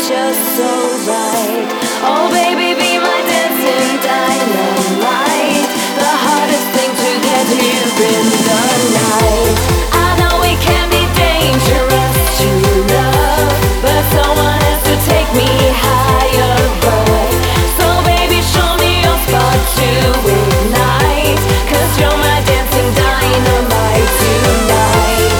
just so right. Oh baby, be my dancing dynamite, the hardest thing to get here in the night. I know it can be dangerous to love, but someone has to take me higher above. So baby, show me your spot to ignite, 'cause you're my dancing dynamite tonight.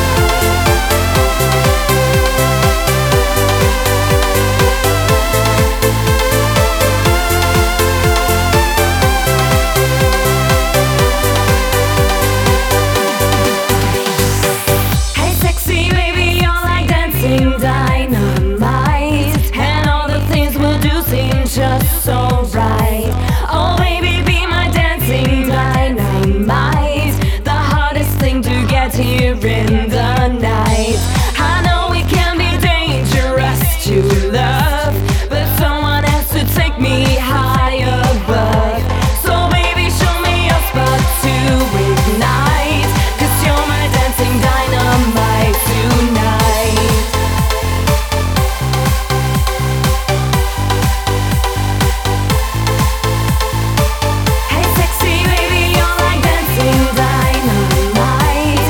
Hey sexy baby, you're like dancing dynamite, and all the things we'll do seem just so right. Oh baby, be my dancing dynamite, the hardest thing to get here in the night. I know it can be dangerous to love, but someone has to take me high above. So baby, show me your spot to ignite, 'cause you're my dancing dynamite tonight. Hey sexy baby, you're like dancing dynamite.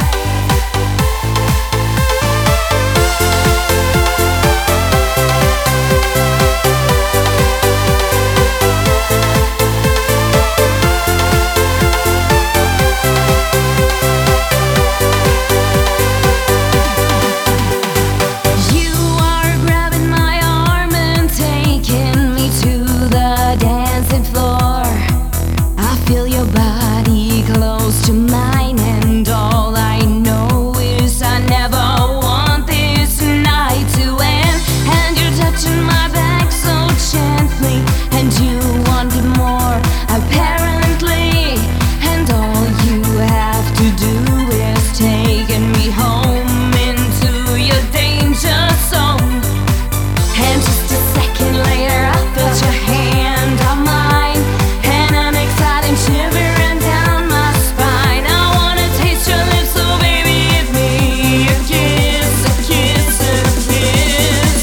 You are grabbing my arm and taking me to the dancing floor. I feel your body close to mine, and all I know is I never want this night to end. And you're touching my back so gently, and you wanted more apparently, and all you have to do is taking me home into your danger zone. And just a second later, I felt your hand on mine, and an exciting shivering down my spine. I wanna taste your lips, so baby, give me a kiss, a kiss, a kiss.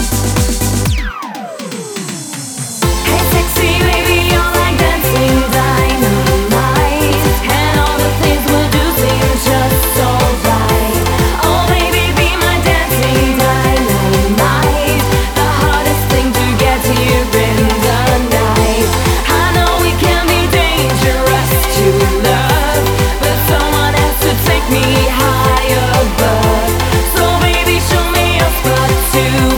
Hey sexy baby, you're like dancing dynamite, and all the things we'll do seem just so right. Oh baby, be my dancing dynamite, the hardest thing to get here in the night. I know it can be dangerous to love, but someone has to take me high above. So baby, show me your spot to